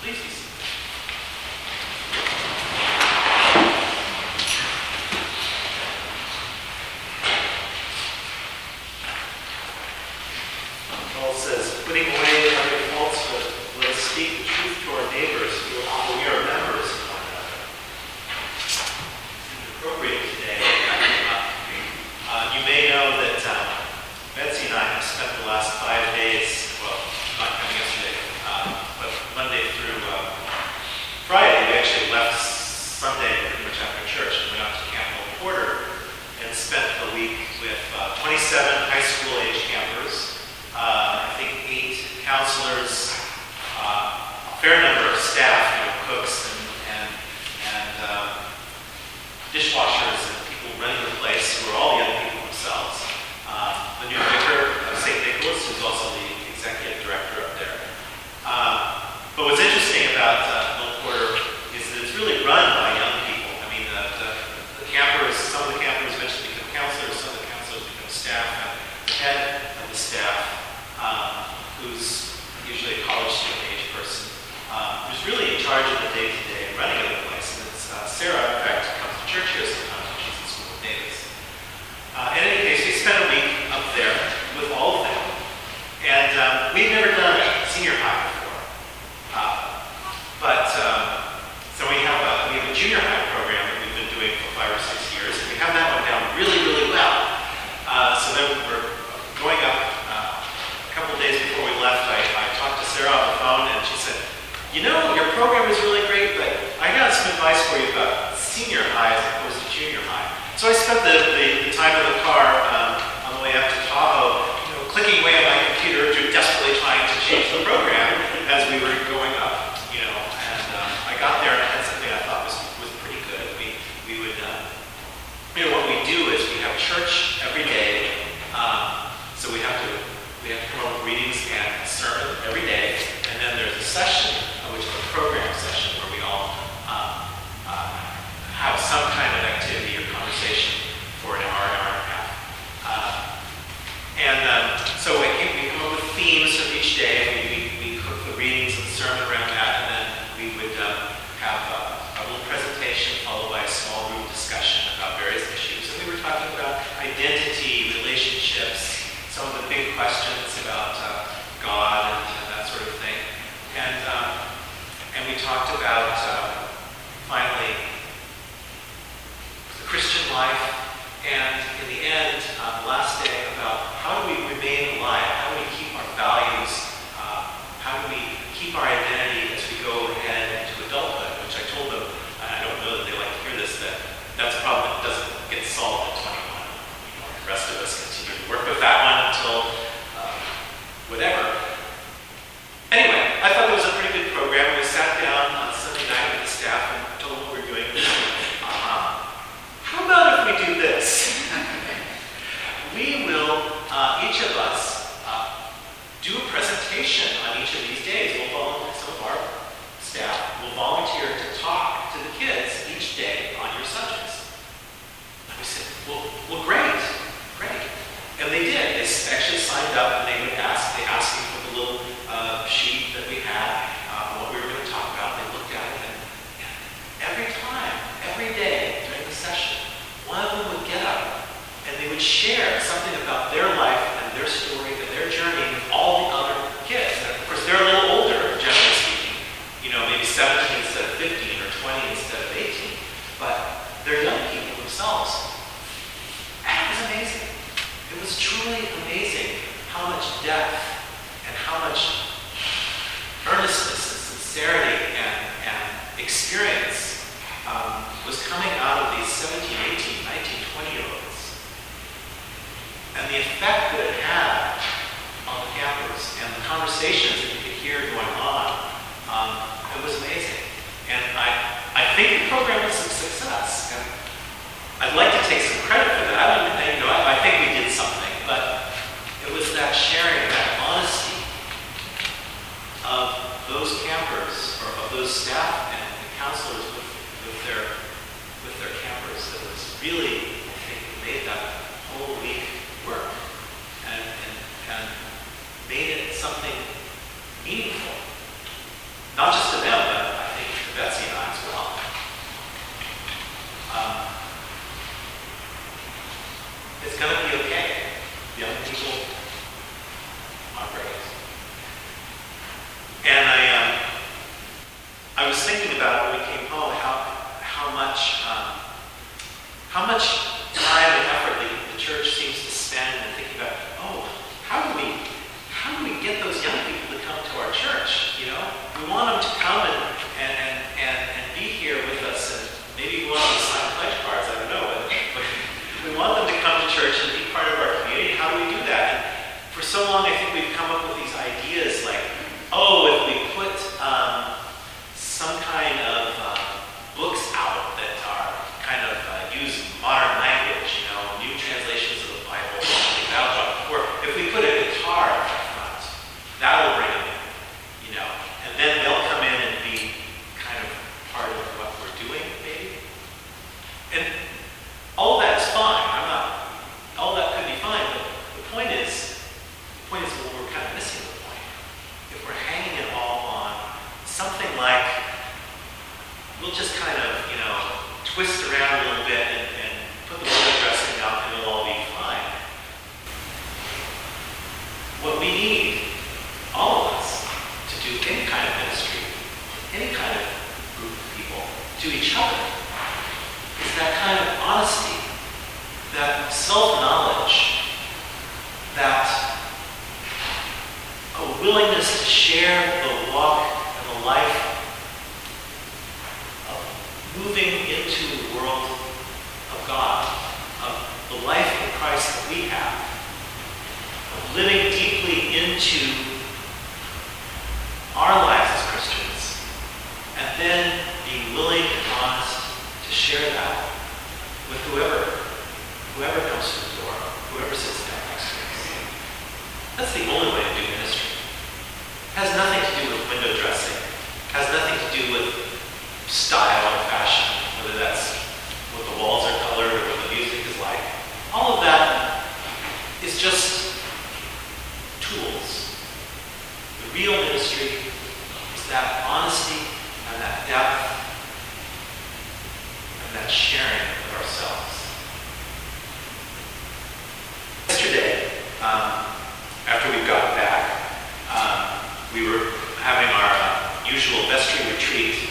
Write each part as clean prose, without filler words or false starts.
Please be seated. Paul says, putting away other falsehood, let us speak the truth to our neighbors, for we are members of one another. It's appropriate today. You may know that Betsy and I have spent the last 5 days, well, not coming yesterday, but Monday through Friday, we actually left Sunday pretty much after church and went out to Camp Old Porter and spent the week with 27 high school age campers, I think 8 counselors, a fair number of staff, cooks and dishwashers and people running the place who are all young people themselves. The new vicar of St. Nicholas, who's also the executive director up there. But what's interesting about Old Porter is that it's really run by young people. I mean, the campers, some of the campers eventually become counselors, some of the counselors become staff, and the head of the staff, who's usually a college student age person, who's really in charge of the day-to-day running of the place. And it's Sarah, in fact, comes to church here sometimes when she's in school with Davis. In any case, we spent a week up there with all of them. And we've never done a senior high before. So we have a junior high program that we've been doing for 5 or 6 years. And we have that one down really, really well. So then we're going up a couple of days before we left. I talked to Sarah on the phone and she said, you know, your program is really great, but I got some advice for you about senior high as opposed to junior high. So I spent the time in the car on the way up to Tahoe, clicking away on my computer, desperately trying to change the program as we were going up, and I got there and I had something I thought was pretty good. We would, what we do is we have church every day, so we have to come up with readings and a sermon every day, and then there's a session, which is a program session, where we all have some kind of activity or conversation for an hour and a half. So we come up with themes of each day. We cook the readings and the sermon around that, and then we would have a little presentation followed by a small group discussion about various issues. And we were talking about identity, relationships, some of the big questions about God and that sort of thing. And we talked about, finally, the Christian life, and in the end, last day, about how do we remain alive, how do we keep our values, how do we keep our identity as we go ahead into adulthood, which I told them, and I don't know that they like to hear this, that's a problem that doesn't get solved at 21. The rest of us continue to work with that one until whatever. Anyway, I thought it was a pretty good program. We sat down on Sunday night with the staff and told them what we were doing. How about if we do this? We will, each of us, do a presentation on each of these days. Some of our staff will volunteer to talk to the kids each day on your subjects. And we said, well, great. And they did. They actually signed up and they asked me for the little sheet that we had, what we were going to talk about. They looked at it, and every time, every day during the session, one of them would get up and they would share something about their life and their story and their journey with all the other kids. And of course, they're a little older, generally speaking, maybe 17 instead of 15 or 20 instead of 18, but they're young people themselves. And it was amazing. It was truly amazing how much depth and how much earnestness and sincerity and experience was coming out of these 17, 18, 19, 20-year-olds. And the effect that it had on the campers and the conversations that you could hear going on, it was amazing. And I think the program was a success. And I'd like to take some credit for that. I think we did something, but it was that sharing, that honesty of those campers, or of those staff and counselors with their campers, that was really, I think, made that whole week work and made it something meaningful, not just to them, was thinking about when we came home how much time and effort the church seems to spend in thinking about, oh, how do we get those young people to come to our church? You know, we want them to come and be here with us, and maybe we want them to sign pledge cards. I don't know, but we want them to come to church and be part of our community. How do we do that? And for so long, I think we've come up with these ideas like, oh, if we put some kind of books out that are kind of use modern language, you know, new translations of the Bible, or if we put a guitar up front, that'll bring them in, you know, and then they'll come in and be kind of part of what we're doing, maybe. And all that's fine. All that could be fine, but the point is well, we're kind of missing the point. If we're hanging it all on something like, we'll just kind of, you know, twist around a little bit and put the window dressing up and it'll all be fine. What we need, all of us, to do any kind of ministry, any kind of group of people, to each other, is that kind of honesty, that self-knowledge, that a willingness to share the walk and the life of moving into the world of God, of the life in Christ that we have, of living deeply into our lives as Christians, and then being willing and honest to share that with whoever comes to the door, whoever sits down next to us. That's the only way to do ministry. It has nothing to do with window dressing. It has nothing to do with style and fashion, whether that's what the walls are colored or what the music is like. All of that is just tools. The real ministry is that honesty and that depth and that sharing of ourselves. Yesterday, after we got back, we were having our usual vestry retreat.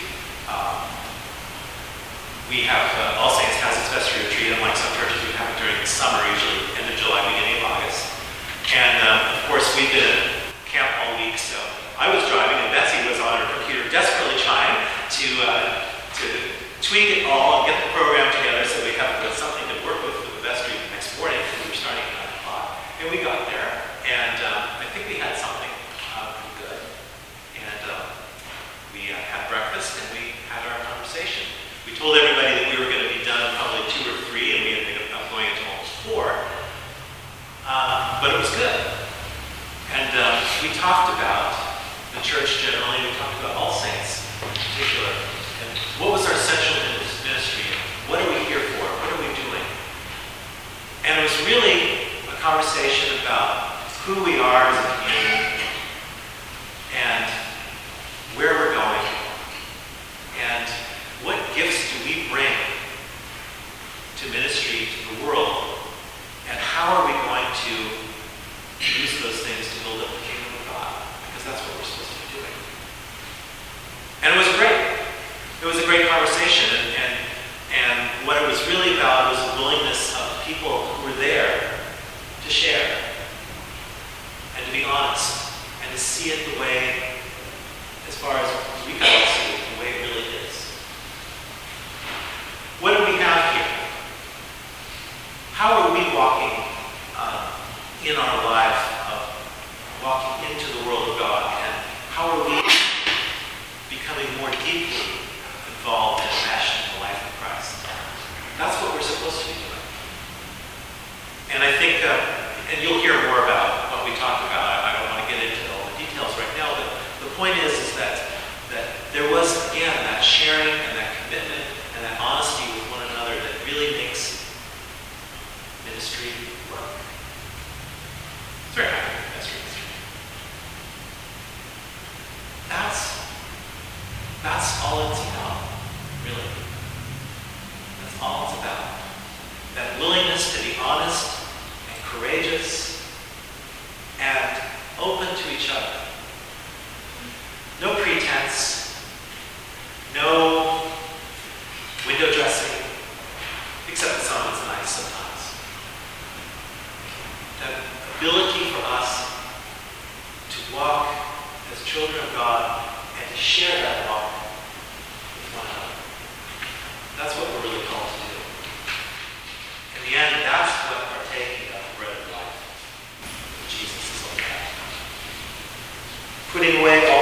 We have, All Saints has its vestry retreat, unlike some churches, we have it during the summer, usually end of July, beginning of August. And of course, we've been at camp all week, so I was driving and Betsy was on her computer desperately trying to tweak it all and get the program together so we have something to work with for the vestry the next morning, because we were starting at 9 o'clock. And we got there, and I think we had something pretty good. And we had breakfast and we had our conversation. We told everybody that we were going to be done probably 2 or 3, and we ended up going until almost 4. But it was good. And we talked about the church generally, we talked about All Saints in particular, and what was our central ministry, what are we here for, what are we doing? And it was really a conversation about who we are as a community, and where we're going, and what gifts do we bring to ministry, to the world, and how are we going to use those things to build up the kingdom of God? Because that's what we're supposed to be doing. And it was great. It was a great conversation, and what it was really about was a willingness of people who were there to share, and to be honest, and to see it the way, as far as we can all see it, the way it really is. What do we have here? How are we walking in our life of walking into the world of God, and how are we becoming more deeply involved and passionate in the life of Christ? That's what we're supposed to be doing. And I think, and you'll hear more about what we talked about. I don't want to get into all the details right now, but the point is that there was, again, that sharing and that commitment and that honesty with one another that really makes ministry work. It's very happy with ministry. That's all it's about, really. That's all it's about. That willingness to be honest and courageous and open to each other. No pretense. God and to share that love with one another. That's what we're really called to do. In the end, that's what partaking of the bread of life with Jesus is all about. Putting away